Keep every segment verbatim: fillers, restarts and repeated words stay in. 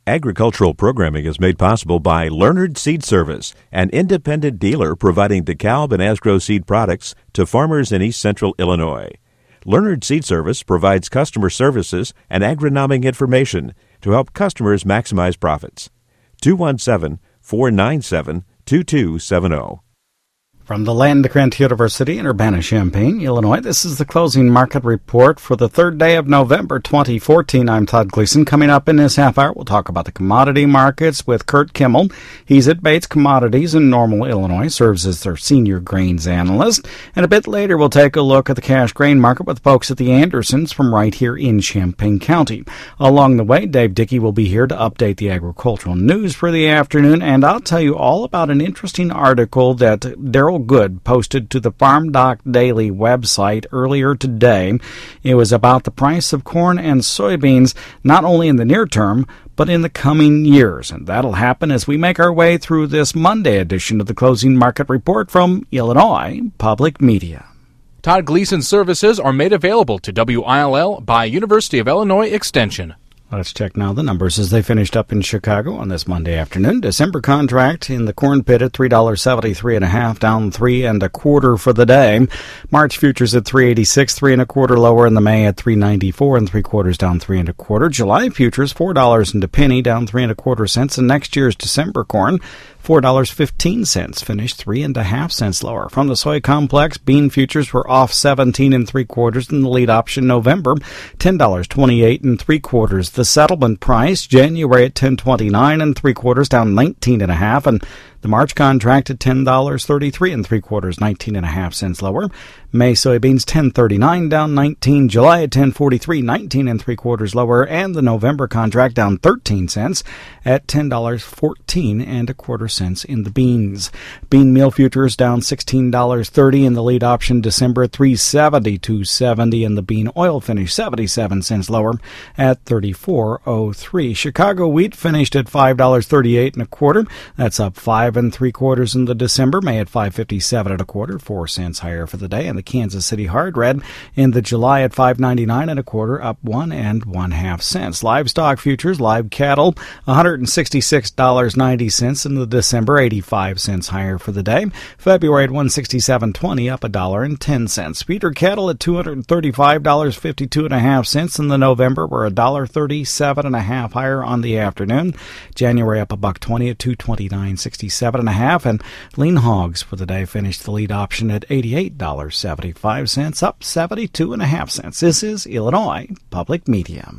Agricultural programming is made possible by Leonard Seed Service, an independent dealer providing DeKalb and Asgrow seed products to farmers in East Central Illinois. Leonard Seed Service provides customer services and agronomic information to help customers maximize profits. two one seven, four nine seven, two two seven zero. From the Land Grant University in Urbana-Champaign, Illinois, this is the closing market report for the third day of November twenty fourteen. I'm Todd Gleason. Coming up in this half hour, we'll talk about the commodity markets with Kurt Kimmel. He's at Bates Commodities in Normal, Illinois, serves as their senior grains analyst. And a bit later, we'll take a look at the cash grain market with folks at the Andersons from right here in Champaign County. Along the way, Dave Dickey will be here to update the agricultural news for the afternoon, and I'll tell you all about an interesting article that Daryl Good posted to the Farm Doc Daily website earlier today. It was about the price of corn and soybeans, not only in the near term, but in the coming years. And that'll happen as we make our way through this Monday edition of the Closing Market Report from Illinois Public Media. Todd Gleason services are made available to W I L L by University of Illinois Extension. Let's check now the numbers as they finished up in Chicago on this Monday afternoon. December contract in the corn pit at three dollars and seventy-three and a half, down three and a quarter for the day. March futures at three eighty-six, three and a quarter lower, and the May at three ninety-four and three quarters, down three and a quarter. July futures four dollars and a penny, down three and a quarter cents, and next year's December corn four dollars and fifteen cents, finished three and a half cents lower. From the soy complex, bean futures were off seventeen and three quarters in the lead option November, ten dollars and twenty-eight and three quarters. The settlement price January at ten twenty-nine and three quarters, down nineteen and a half, and the March contract at ten dollars and thirty-three and three quarters, nineteen and a half cents lower. May soybeans ten thirty-nine, down nineteen. July at ten forty-three, nineteen and three quarters lower, and the November contract down thirteen cents at ten dollars and fourteen and a quarter cents in the beans. Bean meal futures down sixteen dollars and thirty in the lead option December at three seventy-two seventy, and the bean oil finished seventy-seven cents lower at thirty-four oh three. Chicago wheat finished at five dollars and thirty-eight and a quarter. That's up five and three quarters in the December. May at five fifty-seven and a quarter, four cents higher for the day. And the Kansas City hard red in the July at five ninety-nine and a quarter, up one and one half cents. Livestock futures, live cattle, one hundred sixty-six dollars and ninety cents in the December, eighty-five cents higher for the day. February at one sixty-seven twenty, up a dollar and ten cents. Feeder cattle at two hundred thirty-five dollars and fifty-two and a half cents in the November, were a dollar thirty-seven and a half higher on the afternoon. January up a buck twenty at two twenty-nine sixty-seven and a half, and lean hogs for the day finished the lead option at eighty-eight dollars and seventy-five cents, up seventy-two and a half cents. This is Illinois Public Media.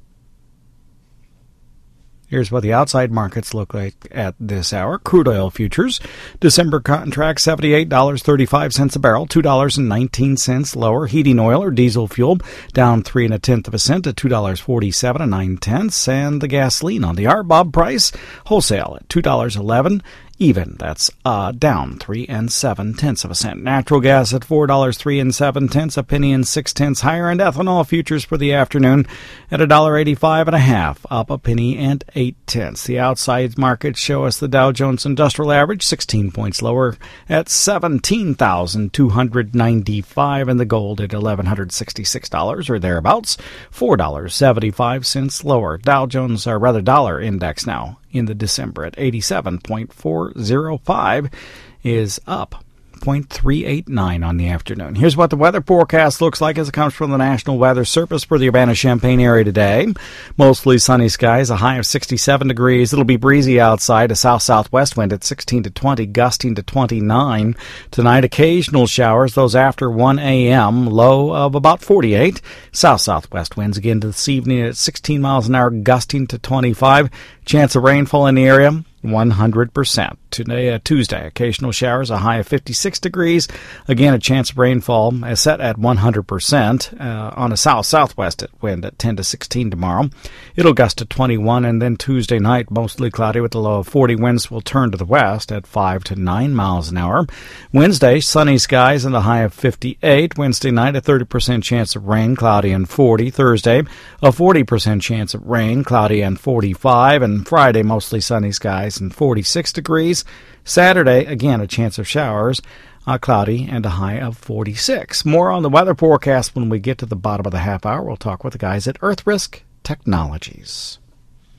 Here's what the outside markets look like at this hour. Crude oil futures, December contract seventy-eight dollars and thirty-five cents a barrel, two dollars and nineteen cents lower. Heating oil or diesel fuel down three and a tenth of a cent at two dollars and forty-seven and nine tenths. And the gasoline on the R B O B price, wholesale at two dollars and eleven cents. Even, that's uh, down three and seven tenths of a cent. Natural gas at four dollars three and seven tenths, a penny and six tenths higher, and ethanol futures for the afternoon at a dollar eighty-five and a half, up a penny and eight tenths. The outside markets show us the Dow Jones Industrial Average sixteen points lower at seventeen thousand two hundred ninety-five, and the gold at eleven sixty-six dollars or thereabouts, four dollars and seventy-five cents lower. Dow Jones, or rather dollar index now in the December at eighty-seven point four oh five, is up zero point three eight nine on the afternoon. Here's what the weather forecast looks like as it comes from the National Weather Service for the Urbana-Champaign area today. Mostly sunny skies, a high of sixty-seven degrees. It'll be breezy outside, a south-southwest wind at sixteen to twenty, gusting to twenty-nine. Tonight, occasional showers, those after one a.m., low of about forty-eight. South-southwest winds again this evening at sixteen miles an hour, gusting to twenty-five. Chance of rainfall in the area, one hundred percent. Today, uh, Tuesday, occasional showers, a high of fifty-six degrees. Again, a chance of rainfall is set at one hundred percent uh, on a south-southwest wind at ten to sixteen tomorrow. It'll gust to twenty-one, and then Tuesday night, mostly cloudy with a low of forty. Winds will turn to the west at five to nine miles an hour. Wednesday, sunny skies and a high of fifty-eight. Wednesday night, a thirty percent chance of rain, cloudy and forty. Thursday, a forty percent chance of rain, cloudy and forty-five. And Friday, mostly sunny skies and forty-six degrees. Saturday, again, a chance of showers, uh, cloudy, and a high of forty-six. More on the weather forecast when we get to the bottom of the half hour. We'll talk with the guys at Earth Risk Technologies.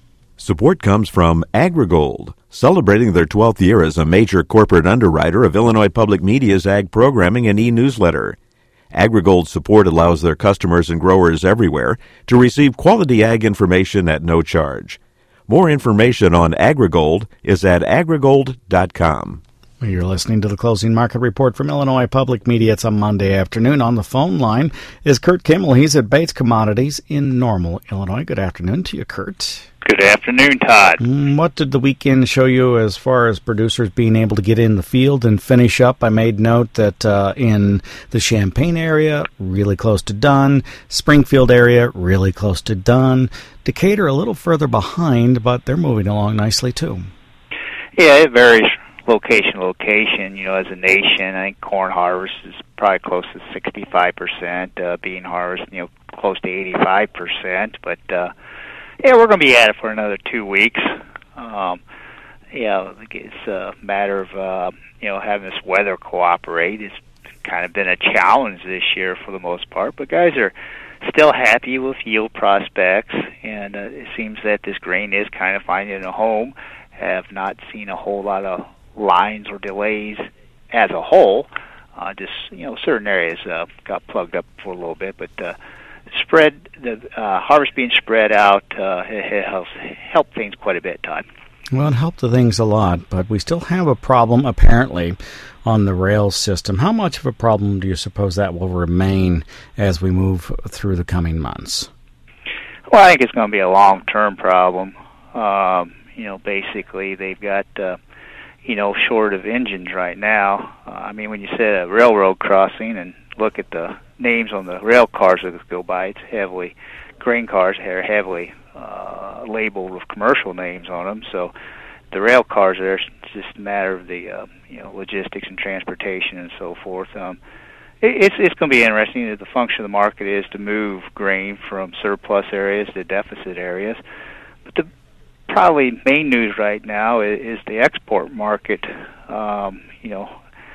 Support comes from AgriGold, celebrating their twelfth year as a major corporate underwriter of Illinois Public Media's ag programming and e-newsletter. AgriGold support allows their customers and growers everywhere to receive quality ag information at no charge. More information on AgriGold is at agrigold dot com. You're listening to the Closing Market Report from Illinois Public Media. It's a Monday afternoon. On the phone line is Kurt Kimmel. He's at Bates Commodities in Normal, Illinois. Good afternoon to you, Kurt. Good afternoon, Todd. What did the weekend show you as far as producers being able to get in the field and finish up? I made note that uh, in the Champaign area, really close to done. Springfield area, really close to done. Decatur, a little further behind, but they're moving along nicely, too. Yeah, it varies location to location. You know, as a nation, I think corn harvest is probably close to sixty-five percent. Uh, bean harvest, you know, close to eighty-five percent. But, uh, yeah, we're going to be at it for another two weeks. Um, yeah, it's a matter of, uh, you know, having this weather cooperate. It's kind of been a challenge this year for the most part, but guys are still happy with yield prospects, and uh, it seems that this grain is kind of finding a home. Have not seen a whole lot of lines or delays as a whole. Uh, just, you know, certain areas uh, got plugged up for a little bit, but uh, spread the uh, harvest being spread out uh, it helps help things quite a bit, Todd. Well, it helped the things a lot, but we still have a problem apparently on the rail system. How much of a problem do you suppose that will remain as we move through the coming months? Well, I think it's going to be a long-term problem. Um, you know, basically they've got uh, you know short of engines right now. Uh, I mean, when you say a railroad crossing and look at the names on the rail cars that go by, it's heavily grain cars are heavily uh, labeled with commercial names on them. So the rail cars there, it's just a matter of the uh, you know logistics and transportation and so forth. Um, it, it's it's going to be interesting. That the function of the market is to move grain from surplus areas to deficit areas. But the probably main news right now is, is the export market. Um, you know,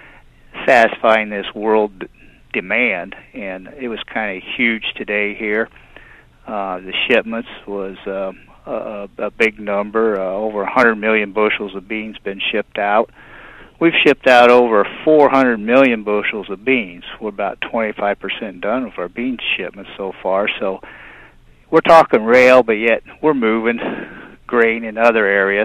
satisfying this world demand, and it was kind of huge today here. Uh, the shipments was uh, a, a big number. Uh, over one hundred million bushels of beans been shipped out. We've shipped out over four hundred million bushels of beans. We're about twenty-five percent done with our bean shipments so far. So we're talking rail, but yet we're moving grain in other areas.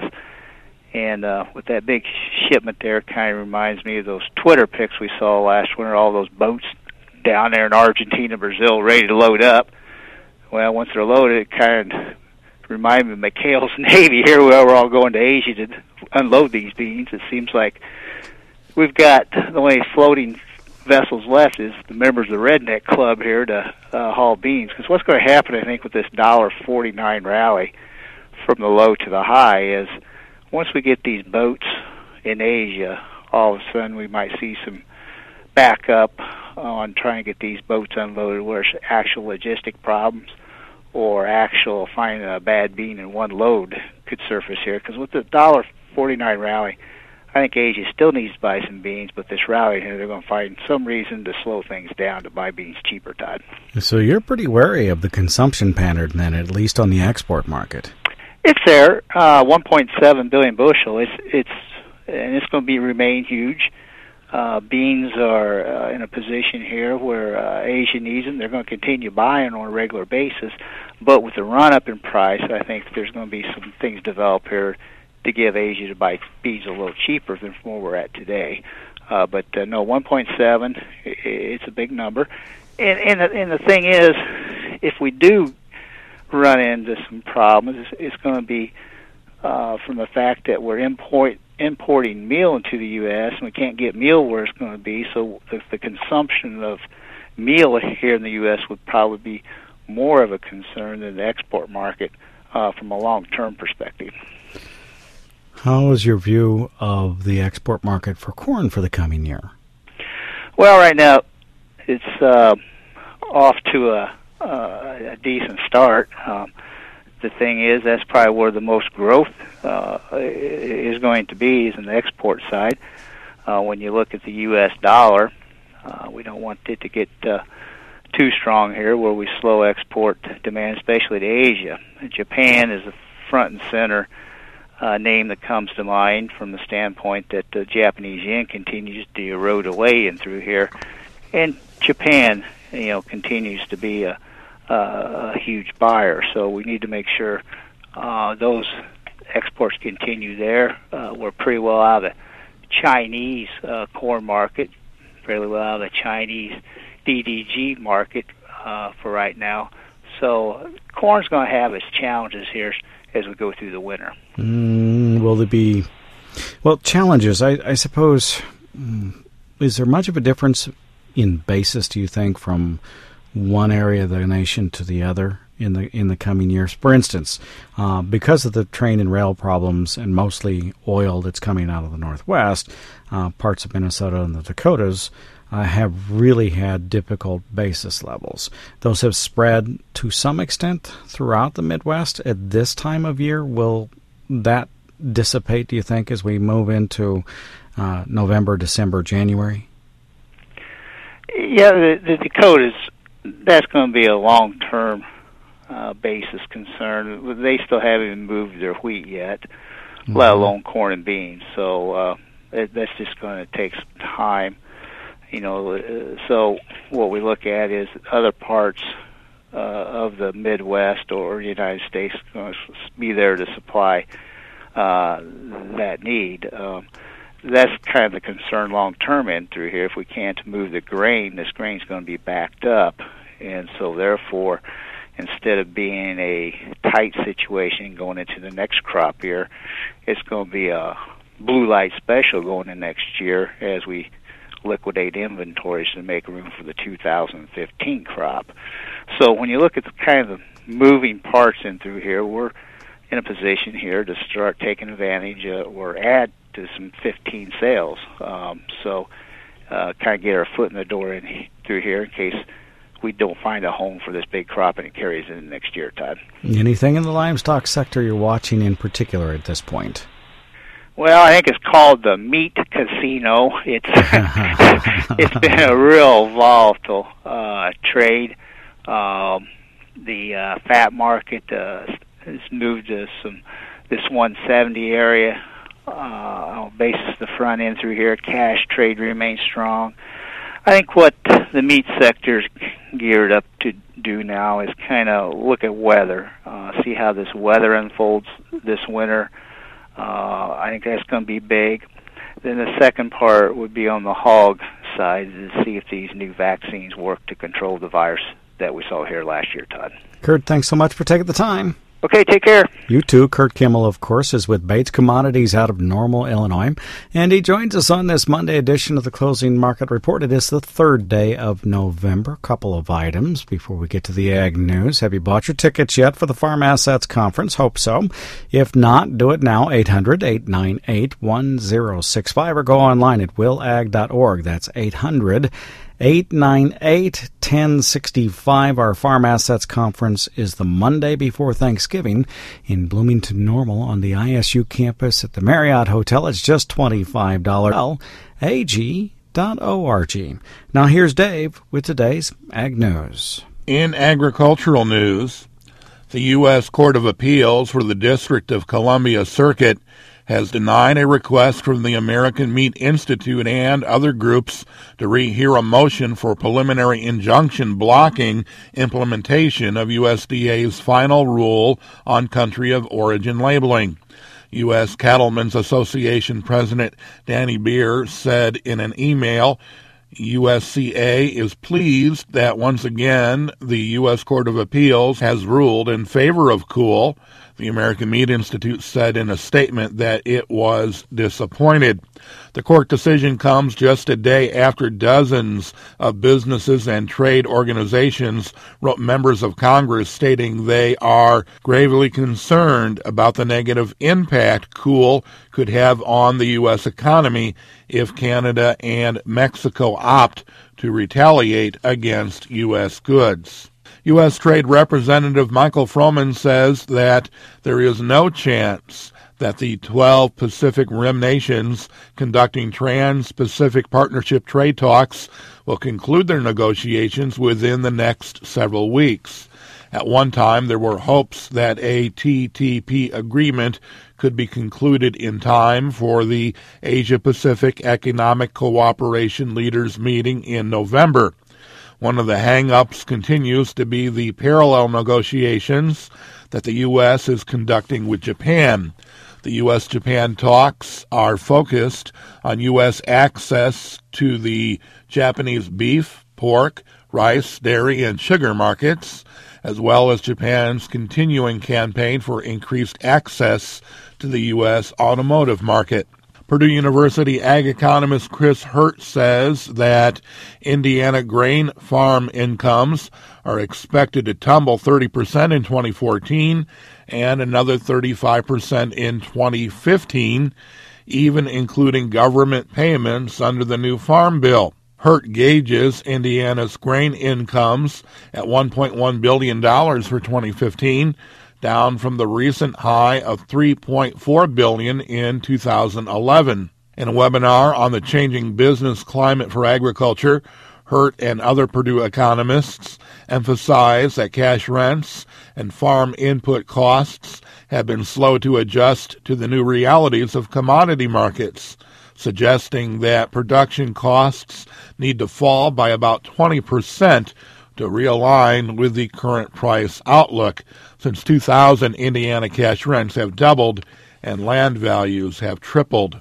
And uh, with that big shipment there, it kind of reminds me of those Twitter pics we saw last winter, all those boats down there in Argentina, Brazil, ready to load up. Well, once they're loaded, it kind of reminds me of McHale's Navy here, where we're all going to Asia to unload these beans. It seems like we've got the only floating vessels left is the members of the Redneck Club here to uh, haul beans. Because what's going to happen, I think, with this one dollar forty-nine rally from the low to the high is once we get these boats in Asia, all of a sudden we might see some backup on trying to get these boats unloaded where it's actual logistic problems or actual finding a bad bean in one load could surface here. Because with the one dollar forty-nine rally, I think Asia still needs to buy some beans, but this rally here, they're going to find some reason to slow things down to buy beans cheaper, Todd. So you're pretty wary of the consumption pattern then, at least on the export market. It's there, uh, one point seven billion bushel. It's it's and it's going to be remain huge. Uh, beans are uh, in a position here where uh, Asia needs them. They're going to continue buying on a regular basis, but with the run-up in price, I think there's going to be some things develop here to give Asia to buy beans a little cheaper than where we're at today. Uh, but uh, no, one point seven, it's a big number. And, and, the, and the thing is, if we do run into some problems, it's, it's going to be uh, from the fact that we're import, importing meal into the U S and we can't get meal where it's going to be, so the, the consumption of meal here in the U S would probably be more of a concern than the export market uh, from a long-term perspective. How is your view of the export market for corn for the coming year? Well, right now it's uh, off to a, uh, a decent start. Um, the thing is, that's probably where the most growth uh, is going to be, is in the export side. Uh, when you look at the U S dollar, uh, we don't want it to get uh, too strong here where we slow export demand, especially to Asia. Japan is the front and center uh, name that comes to mind from the standpoint that the Japanese yen continues to erode away in through here, and Japan, you know, continues to be a, a, a huge buyer. So we need to make sure uh, those exports continue there. Uh, we're pretty well out of the Chinese uh, corn market, fairly well out of the Chinese D D G market uh, for right now. So corn's going to have its challenges here as we go through the winter. Mm, will there be, well, challenges, I, I suppose, is there much of a difference in basis, do you think, from one area of the nation to the other in the in the coming years? For instance, uh, because of the train and rail problems and mostly oil that's coming out of the Northwest, uh, parts of Minnesota and the Dakotas uh, have really had difficult basis levels. Those have spread to some extent throughout the Midwest. At this time of year, will that dissipate, do you think, as we move into uh, November, December, January? Yeah, the, the Dakotas, that's going to be a long-term uh, basis concern. They still haven't even moved their wheat yet, mm-hmm. let alone corn and beans. So uh, it, that's just going to take some time. You know, uh, so what we look at is other parts uh, of the Midwest or the United States going to be there to supply uh, that need. Um, That's kind of the concern long-term in through here. If we can't move the grain, this grain's going to be backed up. And so, therefore, instead of being a tight situation going into the next crop year, it's going to be a blue light special going in next year as we liquidate inventories to make room for the two thousand fifteen crop. So when you look at the kind of moving parts in through here, we're in a position here to start taking advantage uh, or add to some fifteen sales. Um, so uh, kind of get our foot in the door in through here in case we don't find a home for this big crop and it carries in next year, Todd. Anything in the livestock sector you're watching in particular at this point? Well, I think it's called the meat casino. It's it's been a real volatile uh, trade. Um, the uh, fat market uh, has moved to some this one seventy area. Uh, basis the front end through here. Cash trade remains strong. I think what the meat sector is geared up to do now is kind of look at weather, uh, see how this weather unfolds this winter. Uh, I think that's going to be big. Then the second part would be on the hog side to see if these new vaccines work to control the virus that we saw here last year, Todd. Kurt, thanks so much for taking the time. Okay, take care. You too. Kurt Kimmel, of course, is with Bates Commodities out of Normal, Illinois, and he joins us on this Monday edition of the Closing Market Report. It is the third day of November. A couple of items before we get to the ag news. Have you bought your tickets yet for the Farm Assets Conference? Hope so. If not, do it now. eight hundred, eight nine eight, one zero six five or go online at will ag dot org. That's eight hundred, eight nine eight, one zero six five. Our Farm Assets Conference is the Monday before Thanksgiving in Bloomington Normal on the I S U campus at the Marriott Hotel. It's just twenty-five dollars. A G dot org. Now here's Dave with today's Ag News. In agricultural news, the U S Court of Appeals for the District of Columbia Circuit has denied a request from the American Meat Institute and other groups to rehear a motion for preliminary injunction blocking implementation of U S D A's final rule on country of origin labeling. U S Cattlemen's Association President Danny Beer said in an email, U S C A is pleased that once again the U S Court of Appeals has ruled in favor of C O O L. The American Meat Institute said in a statement that it was disappointed. The court decision comes just a day after dozens of businesses and trade organizations wrote members of Congress stating they are gravely concerned about the negative impact C O O L could have on the U S economy if Canada and Mexico opt to retaliate against U S goods. U S Trade Representative Michael Froman says that there is no chance that the twelve Pacific Rim nations conducting Trans-Pacific Partnership trade talks will conclude their negotiations within the next several weeks. At one time, there were hopes that a T T P agreement could be concluded in time for the Asia-Pacific Economic Cooperation Leaders meeting in November. One of the hang-ups continues to be the parallel negotiations that the U S is conducting with Japan. The U S Japan talks are focused on U S access to the Japanese beef, pork, rice, dairy, and sugar markets, as well as Japan's continuing campaign for increased access to the U S automotive market. Purdue University ag economist Chris Hurt says that Indiana grain farm incomes are expected to tumble thirty percent in twenty fourteen and another thirty-five percent in twenty fifteen, even including government payments under the new Farm Bill. Hurt gauges Indiana's grain incomes at one point one billion dollars for twenty fifteen, down from the recent high of three point four billion dollars in two thousand eleven. In a webinar on the changing business climate for agriculture, Hurt and other Purdue economists emphasize that cash rents and farm input costs have been slow to adjust to the new realities of commodity markets, suggesting that production costs need to fall by about twenty percent to realign with the current price outlook. Since two thousand, Indiana cash rents have doubled and land values have tripled.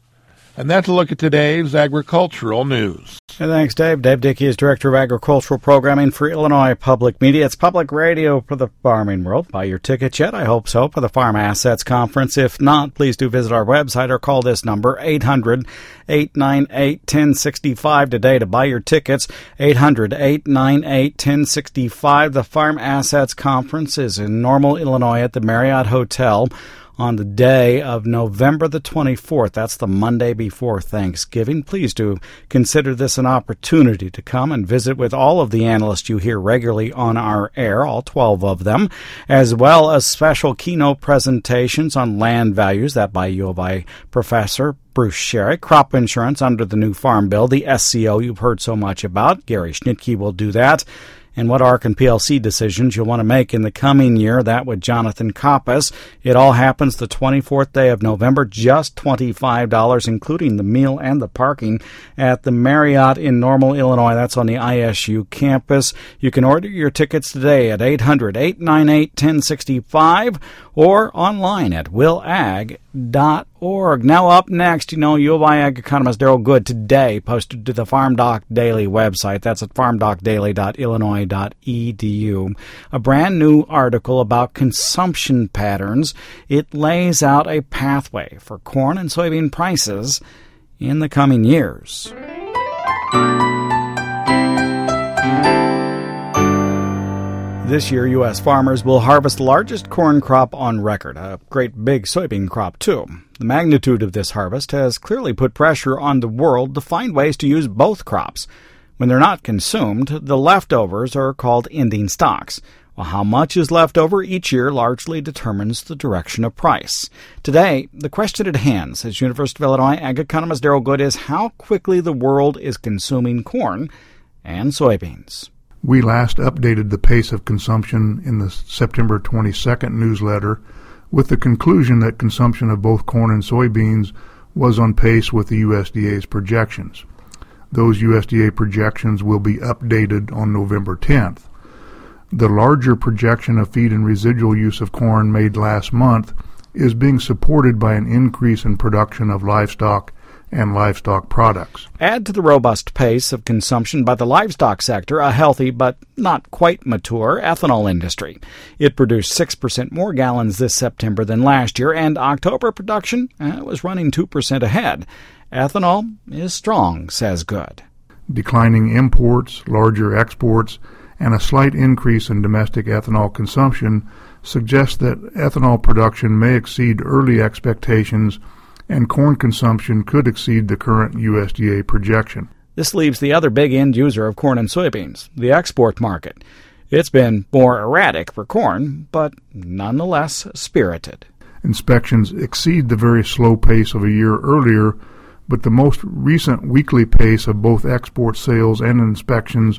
And that's a look at today's agricultural news. And thanks, Dave. Dave Dickey is Director of Agricultural Programming for Illinois Public Media. It's public radio for the farming world. Buy your ticket yet? I hope so, for the Farm Assets Conference. If not, please do visit our website or call this number, eight hundred, eight nine eight, one zero six five today to buy your tickets, eight hundred, eight nine eight, one zero six five. The Farm Assets Conference is in Normal, Illinois at the Marriott Hotel on the day of November the twenty-fourth. That's the Monday before Thanksgiving. Please do consider this an opportunity to come and visit with all of the analysts you hear regularly on our air, all twelve of them, as well as special keynote presentations on land values, that by U of I professor Bruce Sherry, crop insurance under the new Farm Bill, the S C O you've heard so much about. Gary Schnitke will do that. And what A R C and P L C decisions you'll want to make in the coming year, that with Jonathan Koppas. It all happens the twenty-fourth day of November, just twenty-five dollars, including the meal and the parking at the Marriott in Normal, Illinois. That's on the I S U campus. You can order your tickets today at eight hundred, eight nine eight, one zero six five or online at will ag dot org. Now up next, you know, U of I ag economist Daryl Good today posted to the Farm Doc Daily website. That's at farm doc daily dot illinois dot e d u. A brand new article about consumption patterns. It lays out a pathway for corn and soybean prices in the coming years. This year, U S farmers will harvest the largest corn crop on record, a great big soybean crop, too. The magnitude of this harvest has clearly put pressure on the world to find ways to use both crops. When they're not consumed, the leftovers are called ending stocks. Well, how much is left over each year largely determines the direction of price. Today, the question at hand, says University of Illinois ag economist Daryl Good, is how quickly the world is consuming corn and soybeans. We last updated the pace of consumption in the September twenty-second newsletter with the conclusion that consumption of both corn and soybeans was on pace with the U S D A's projections. Those U S D A projections will be updated on November tenth. The larger projection of feed and residual use of corn made last month is being supported by an increase in production of livestock and livestock products. Add to the robust pace of consumption by the livestock sector a healthy but not quite mature ethanol industry. It produced six percent more gallons this September than last year, and October production uh, was running two percent ahead. Ethanol is strong, says Good. Declining imports, larger exports, and a slight increase in domestic ethanol consumption suggest that ethanol production may exceed early expectations and corn consumption could exceed the current U S D A projection. This leaves the other big end user of corn and soybeans, the export market. It's been more erratic for corn, but nonetheless spirited. Inspections exceed the very slow pace of a year earlier, but the most recent weekly pace of both export sales and inspections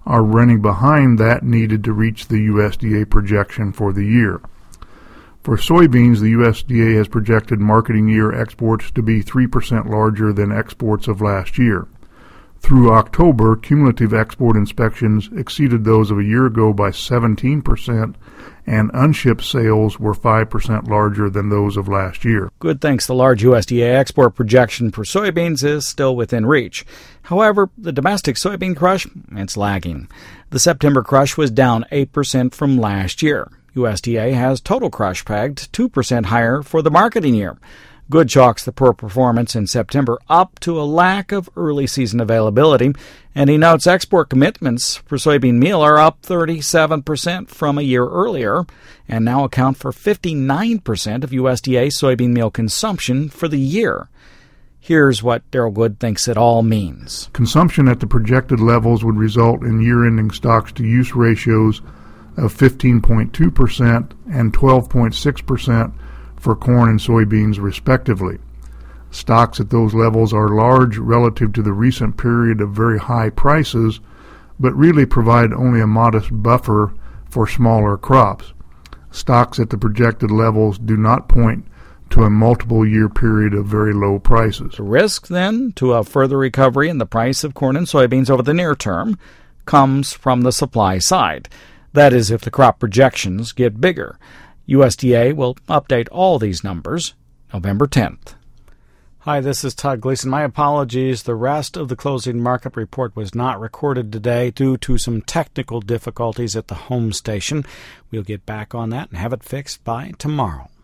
are running behind that needed to reach the U S D A projection for the year. For soybeans, the U S D A has projected marketing year exports to be three percent larger than exports of last year. Through October, cumulative export inspections exceeded those of a year ago by seventeen percent, and unshipped sales were five percent larger than those of last year. Good thanks. The large U S D A export projection for soybeans is still within reach. However, the domestic soybean crush, it's lagging. The September crush was down eight percent from last year. U S D A has total crush pegged two percent higher for the marketing year. Good chalks the poor performance in September up to a lack of early season availability, and he notes export commitments for soybean meal are up thirty-seven percent from a year earlier and now account for fifty-nine percent of U S D A soybean meal consumption for the year. Here's what Darrell Good thinks it all means. Consumption at the projected levels would result in year-ending stocks-to-use ratios of fifteen point two percent and twelve point six percent for corn and soybeans, respectively. Stocks at those levels are large relative to the recent period of very high prices, but really provide only a modest buffer for smaller crops. Stocks at the projected levels do not point to a multiple-year period of very low prices. The risk, then, to a further recovery in the price of corn and soybeans over the near term comes from the supply side. That is, if the crop projections get bigger. U S D A will update all these numbers November tenth. Hi, this is Todd Gleason. My apologies. The rest of the closing market report was not recorded today due to some technical difficulties at the home station. We'll get back on that and have it fixed by tomorrow.